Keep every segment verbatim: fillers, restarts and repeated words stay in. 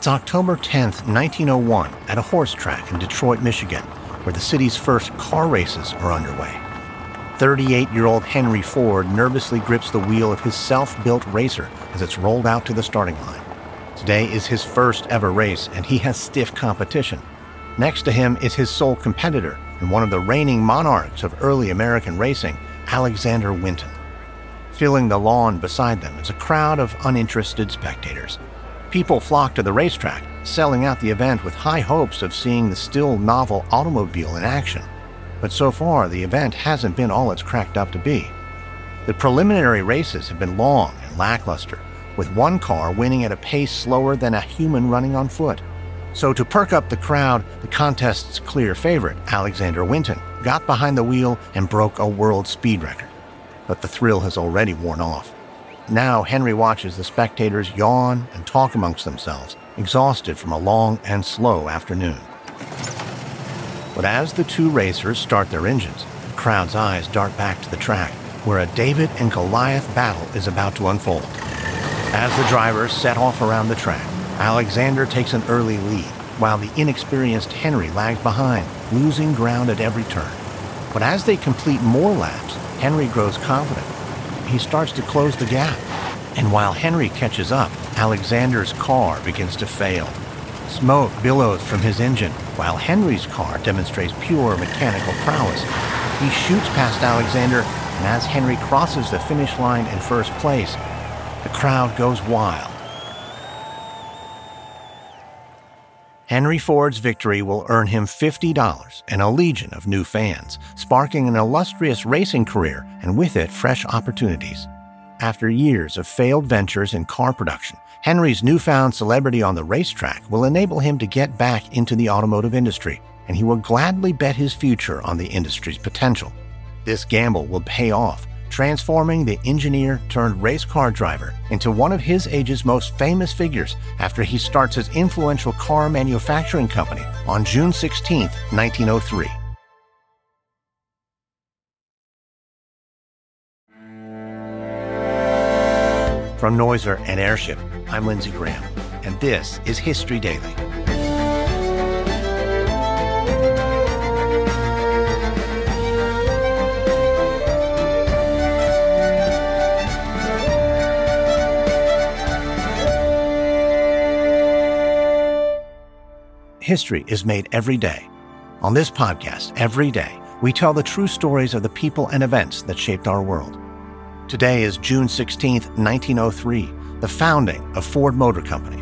It's October tenth, nineteen oh one, at a horse track in Detroit, Michigan, where the city's first car races are underway. thirty-eight-year-old Henry Ford nervously grips the wheel of his self-built racer as it's rolled out to the starting line. Today is his first ever race, and he has stiff competition. Next to him is his sole competitor and one of the reigning monarchs of early American racing, Alexander Winton. Filling the lawn beside them is a crowd of uninterested spectators. People flock to the racetrack, selling out the event with high hopes of seeing the still novel automobile in action. But so far, the event hasn't been all it's cracked up to be. The preliminary races have been long and lackluster, with one car winning at a pace slower than a human running on foot. So to perk up the crowd, the contest's clear favorite, Alexander Winton, got behind the wheel and broke a world speed record. But the thrill has already worn off. Now Henry watches the spectators yawn and talk amongst themselves, exhausted from a long and slow afternoon. But as the two racers start their engines, the crowd's eyes dart back to the track, where a David and Goliath battle is about to unfold. As the drivers set off around the track, Alexander takes an early lead, while the inexperienced Henry lags behind, losing ground at every turn. But as they complete more laps, Henry grows confident. He starts to close the gap. And while Henry catches up, Alexander's car begins to fail. Smoke billows from his engine, while Henry's car demonstrates pure mechanical prowess. He shoots past Alexander, and as Henry crosses the finish line in first place, the crowd goes wild. Henry Ford's victory will earn him fifty dollars and a legion of new fans, sparking an illustrious racing career and with it fresh opportunities. After years of failed ventures in car production, Henry's newfound celebrity on the racetrack will enable him to get back into the automotive industry, and he will gladly bet his future on the industry's potential. This gamble will pay off, transforming the engineer turned race car driver into one of his age's most famous figures after he starts his influential car manufacturing company on June sixteenth, nineteen oh three. From Noiser and Airship, I'm Lindsey Graham, and this is History Daily. History is made every day. On this podcast, every day, we tell the true stories of the people and events that shaped our world. Today is June sixteenth, nineteen oh three, the founding of Ford Motor Company.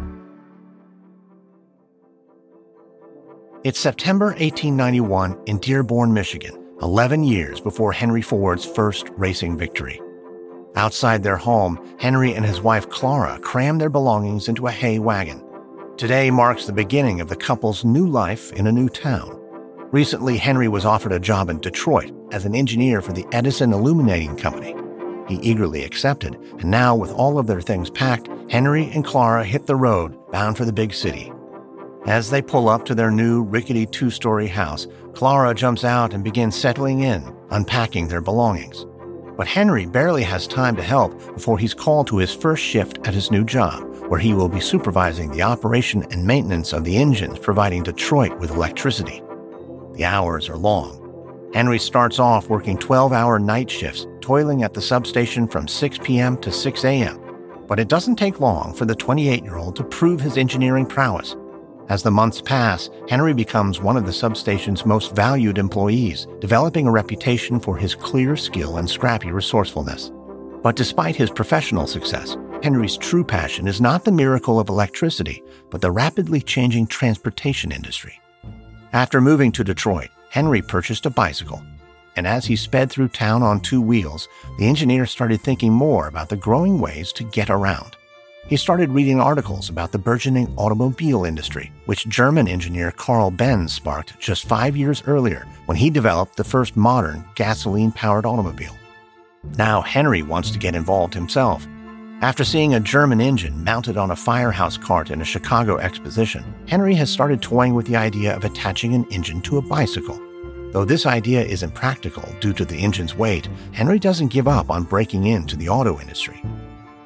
It's September eighteen ninety-one in Dearborn, Michigan, eleven years before Henry Ford's first racing victory. Outside their home, Henry and his wife Clara cram their belongings into a hay wagon. Today marks the beginning of the couple's new life in a new town. Recently, Henry was offered a job in Detroit as an engineer for the Edison Illuminating Company. He eagerly accepted, and now with all of their things packed, Henry and Clara hit the road, bound for the big city. As they pull up to their new rickety two-story house, Clara jumps out and begins settling in, unpacking their belongings. But Henry barely has time to help before he's called to his first shift at his new job, where he will be supervising the operation and maintenance of the engines providing Detroit with electricity. The hours are long. Henry starts off working twelve-hour night shifts, toiling at the substation from six p.m. to six a.m. But it doesn't take long for the twenty-eight-year-old to prove his engineering prowess. As the months pass, Henry becomes one of the substation's most valued employees, developing a reputation for his clear skill and scrappy resourcefulness. But despite his professional success, Henry's true passion is not the miracle of electricity, but the rapidly changing transportation industry. After moving to Detroit, Henry purchased a bicycle, and as he sped through town on two wheels, the engineer started thinking more about the growing ways to get around. He started reading articles about the burgeoning automobile industry, which German engineer Carl Benz sparked just five years earlier when he developed the first modern gasoline-powered automobile. Now Henry wants to get involved himself. After seeing a German engine mounted on a firehouse cart in a Chicago exposition, Henry has started toying with the idea of attaching an engine to a bicycle. Though this idea is impractical due to the engine's weight, Henry doesn't give up on breaking into the auto industry.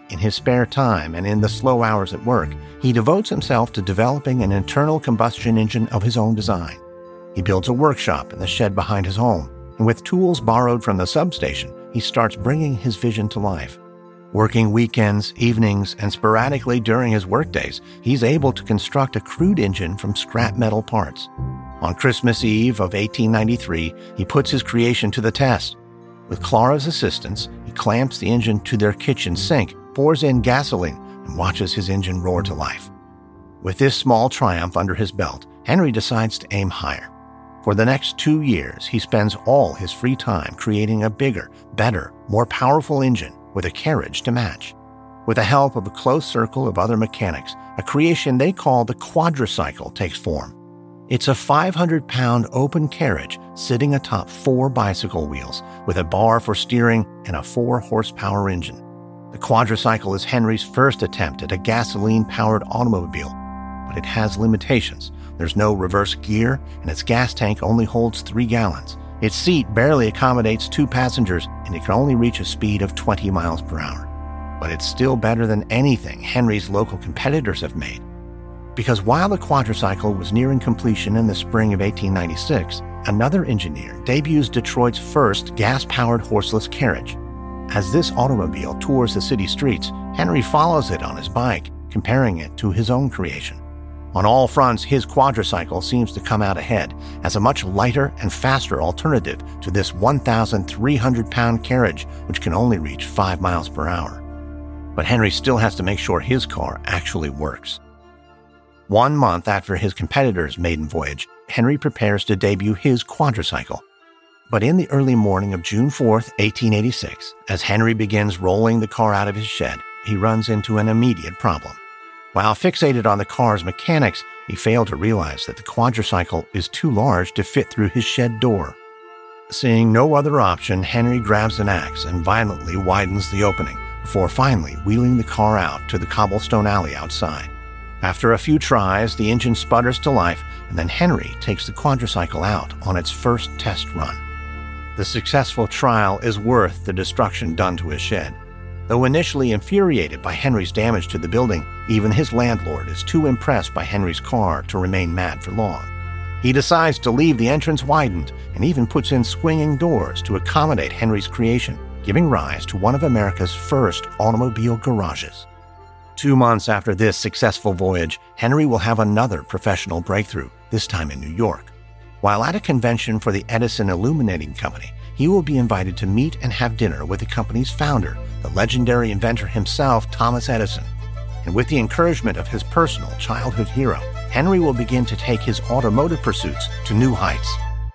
In his spare time and in the slow hours at work, he devotes himself to developing an internal combustion engine of his own design. He builds a workshop in the shed behind his home, and with tools borrowed from the substation, he starts bringing his vision to life. Working weekends, evenings, and sporadically during his workdays, he's able to construct a crude engine from scrap metal parts. On Christmas Eve of eighteen ninety-three, he puts his creation to the test. With Clara's assistance, he clamps the engine to their kitchen sink, pours in gasoline, and watches his engine roar to life. With this small triumph under his belt, Henry decides to aim higher. For the next two years, he spends all his free time creating a bigger, better, more powerful engine with a carriage to match. With the help of a close circle of other mechanics, a creation they call the quadricycle takes form. It's a five hundred pound open carriage sitting atop four bicycle wheels with a bar for steering and a four horsepower engine. The quadricycle is Henry's first attempt at a gasoline-powered automobile, but it has limitations. There's no reverse gear, and its gas tank only holds three gallons. Its seat barely accommodates two passengers, and it can only reach a speed of twenty miles per hour. But it's still better than anything Henry's local competitors have made. Because while the quadricycle was nearing completion in the spring of eighteen ninety-six, another engineer debuts Detroit's first gas-powered horseless carriage. As this automobile tours the city streets, Henry follows it on his bike, comparing it to his own creation. On all fronts, his quadricycle seems to come out ahead as a much lighter and faster alternative to this one thousand three hundred pound carriage, which can only reach five miles per hour. But Henry still has to make sure his car actually works. One month after his competitor's maiden voyage, Henry prepares to debut his quadricycle. But in the early morning of June fourth, eighteen eighty-six, as Henry begins rolling the car out of his shed, he runs into an immediate problem. While fixated on the car's mechanics, he failed to realize that the quadricycle is too large to fit through his shed door. Seeing no other option, Henry grabs an axe and violently widens the opening, before finally wheeling the car out to the cobblestone alley outside. After a few tries, the engine sputters to life, and then Henry takes the quadricycle out on its first test run. The successful trial is worth the destruction done to his shed. Though initially infuriated by Henry's damage to the building, even his landlord is too impressed by Henry's car to remain mad for long. He decides to leave the entrance widened and even puts in swinging doors to accommodate Henry's creation, giving rise to one of America's first automobile garages. Two months after this successful voyage, Henry will have another professional breakthrough, this time in New York. While at a convention for the Edison Illuminating Company, he will be invited to meet and have dinner with the company's founder, the legendary inventor himself, Thomas Edison. And with the encouragement of his personal childhood hero, Henry will begin to take his automotive pursuits to new heights.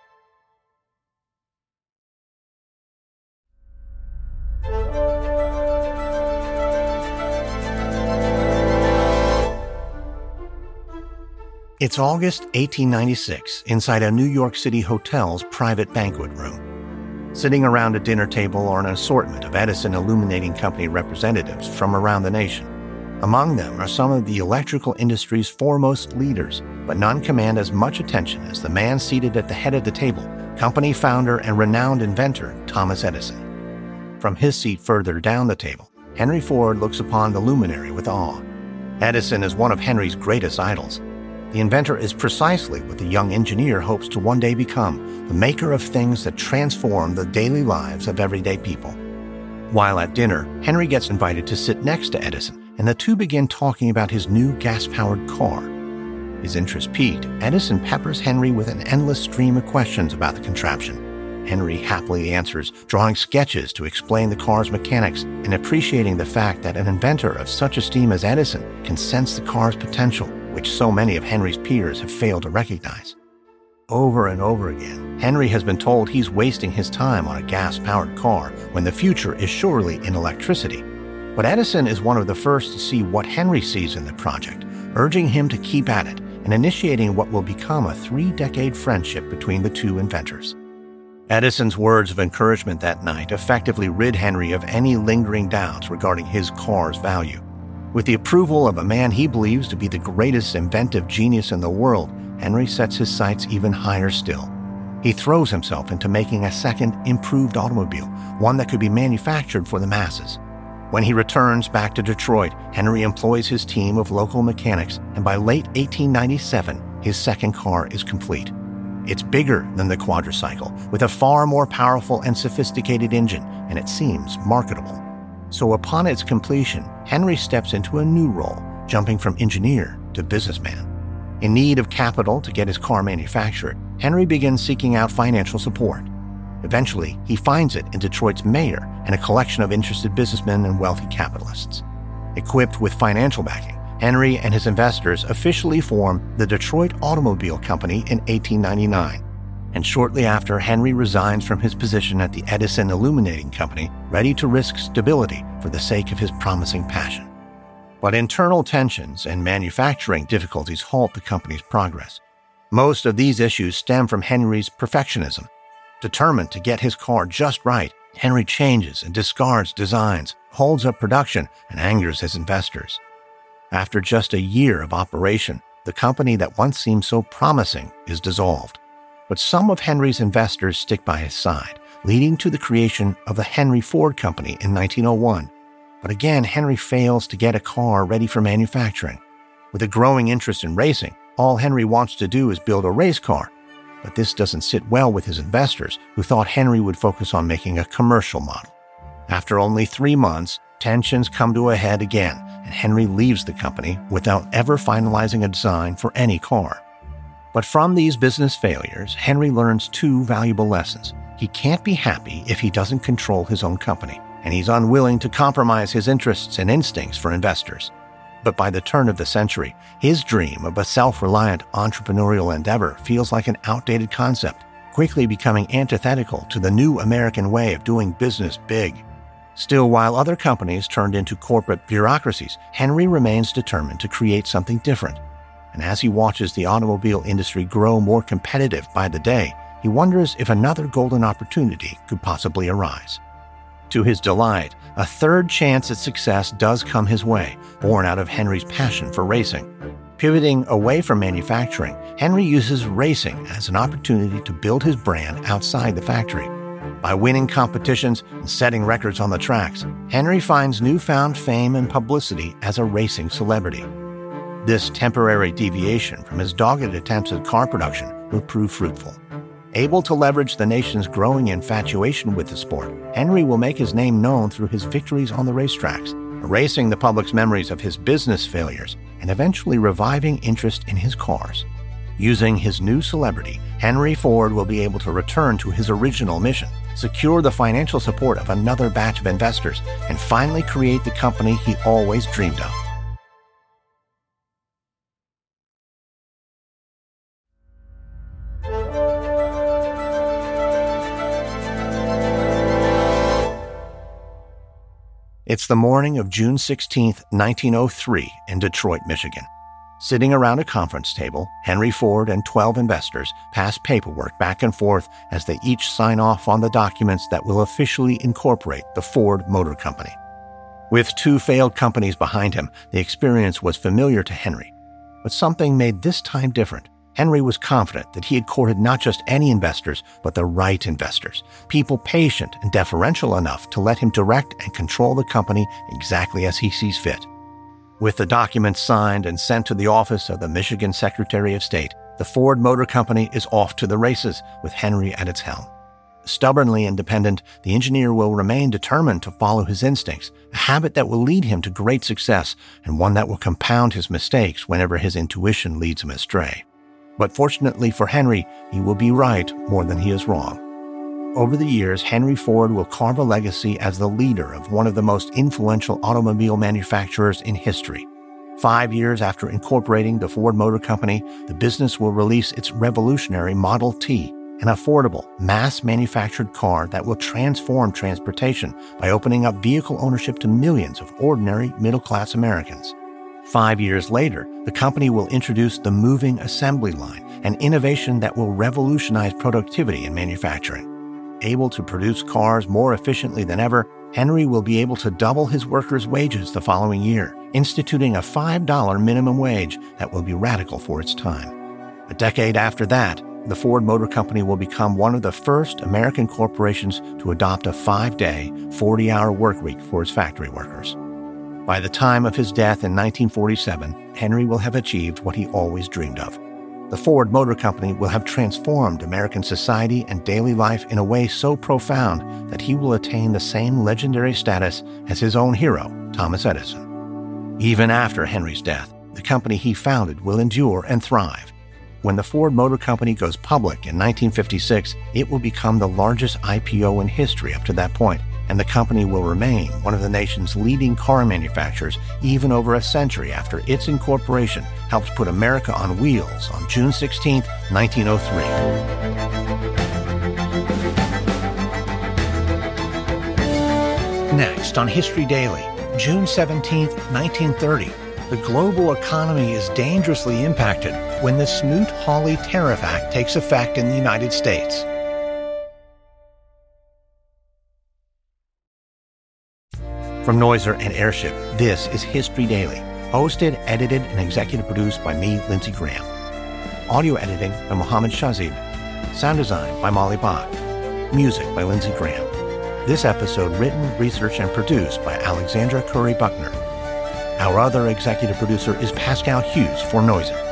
It's August eighteen ninety-six, inside a New York City hotel's private banquet room. Sitting around a dinner table are an assortment of Edison Illuminating Company representatives from around the nation. Among them are some of the electrical industry's foremost leaders, but none command as much attention as the man seated at the head of the table, company founder and renowned inventor Thomas Edison. From his seat further down the table, Henry Ford looks upon the luminary with awe. Edison is one of Henry's greatest idols. The inventor is precisely what the young engineer hopes to one day become, the maker of things that transform the daily lives of everyday people. While at dinner, Henry gets invited to sit next to Edison, and the two begin talking about his new gas-powered car. His interest piqued, Edison peppers Henry with an endless stream of questions about the contraption. Henry happily answers, drawing sketches to explain the car's mechanics and appreciating the fact that an inventor of such esteem as Edison can sense the car's potential, which so many of Henry's peers have failed to recognize. Over and over again, Henry has been told he's wasting his time on a gas-powered car when the future is surely in electricity. But Edison is one of the first to see what Henry sees in the project, urging him to keep at it and initiating what will become a three-decade friendship between the two inventors. Edison's words of encouragement that night effectively rid Henry of any lingering doubts regarding his car's value. With the approval of a man he believes to be the greatest inventive genius in the world, Henry sets his sights even higher still. He throws himself into making a second, improved automobile, one that could be manufactured for the masses. When he returns back to Detroit, Henry employs his team of local mechanics, and by late eighteen ninety-seven, his second car is complete. It's bigger than the quadricycle, with a far more powerful and sophisticated engine, and it seems marketable. So upon its completion, Henry steps into a new role, jumping from engineer to businessman. In need of capital to get his car manufactured, Henry begins seeking out financial support. Eventually, he finds it in Detroit's mayor and a collection of interested businessmen and wealthy capitalists. Equipped with financial backing, Henry and his investors officially form the Detroit Automobile Company in eighteen ninety-nine. And shortly after, Henry resigns from his position at the Edison Illuminating Company, ready to risk stability for the sake of his promising passion. But internal tensions and manufacturing difficulties halt the company's progress. Most of these issues stem from Henry's perfectionism. Determined to get his car just right, Henry changes and discards designs, holds up production, and angers his investors. After just a year of operation, the company that once seemed so promising is dissolved. But some of Henry's investors stick by his side, leading to the creation of the Henry Ford Company in nineteen oh one. But again, Henry fails to get a car ready for manufacturing. With a growing interest in racing, all Henry wants to do is build a race car. But this doesn't sit well with his investors, who thought Henry would focus on making a commercial model. After only three months, tensions come to a head again, and Henry leaves the company without ever finalizing a design for any car. But from these business failures, Henry learns two valuable lessons. He can't be happy if he doesn't control his own company, and he's unwilling to compromise his interests and instincts for investors. But by the turn of the century, his dream of a self-reliant entrepreneurial endeavor feels like an outdated concept, quickly becoming antithetical to the new American way of doing business big. Still, while other companies turned into corporate bureaucracies, Henry remains determined to create something different. And as he watches the automobile industry grow more competitive by the day, he wonders if another golden opportunity could possibly arise. To his delight, a third chance at success does come his way, born out of Henry's passion for racing. Pivoting away from manufacturing, Henry uses racing as an opportunity to build his brand outside the factory. By winning competitions and setting records on the tracks, Henry finds newfound fame and publicity as a racing celebrity. This temporary deviation from his dogged attempts at car production will prove fruitful. Able to leverage the nation's growing infatuation with the sport, Henry will make his name known through his victories on the racetracks, erasing the public's memories of his business failures and eventually reviving interest in his cars. Using his new celebrity, Henry Ford will be able to return to his original mission, secure the financial support of another batch of investors, and finally create the company he always dreamed of. It's the morning of June sixteenth, nineteen oh three, in Detroit, Michigan. Sitting around a conference table, Henry Ford and twelve investors pass paperwork back and forth as they each sign off on the documents that will officially incorporate the Ford Motor Company. With two failed companies behind him, the experience was familiar to Henry. But something made this time different. Henry was confident that he had courted not just any investors, but the right investors, people patient and deferential enough to let him direct and control the company exactly as he sees fit. With the documents signed and sent to the office of the Michigan Secretary of State, the Ford Motor Company is off to the races with Henry at its helm. Stubbornly independent, the engineer will remain determined to follow his instincts, a habit that will lead him to great success and one that will compound his mistakes whenever his intuition leads him astray. But fortunately for Henry, he will be right more than he is wrong. Over the years, Henry Ford will carve a legacy as the leader of one of the most influential automobile manufacturers in history. Five years after incorporating the Ford Motor Company, the business will release its revolutionary Model T, an affordable, mass-manufactured car that will transform transportation by opening up vehicle ownership to millions of ordinary middle-class Americans. Five years later, the company will introduce the Moving Assembly Line, an innovation that will revolutionize productivity in manufacturing. Able to produce cars more efficiently than ever, Henry will be able to double his workers' wages the following year, instituting a five dollars minimum wage that will be radical for its time. A decade after that, the Ford Motor Company will become one of the first American corporations to adopt a five-day, forty-hour workweek for its factory workers. By the time of his death in nineteen forty-seven, Henry will have achieved what he always dreamed of. The Ford Motor Company will have transformed American society and daily life in a way so profound that he will attain the same legendary status as his own hero, Thomas Edison. Even after Henry's death, the company he founded will endure and thrive. When the Ford Motor Company goes public in nineteen fifty-six, it will become the largest I P O in history up to that point, and the company will remain one of the nation's leading car manufacturers even over a century after its incorporation helped put America on wheels on June sixteenth, nineteen oh three. Next on History Daily, June seventeenth, nineteen thirty. The global economy is dangerously impacted when the Smoot-Hawley Tariff Act takes effect in the United States. From Noiser and Airship, this is History Daily, hosted, edited, and executive produced by me, Lindsey Graham. Audio editing by Mohammed Shazib. Sound design by Molly Bach. Music by Lindsey Graham. This episode written, researched, and produced by Alexandra Curry Buckner. Our other executive producer is Pascal Hughes for Noiser.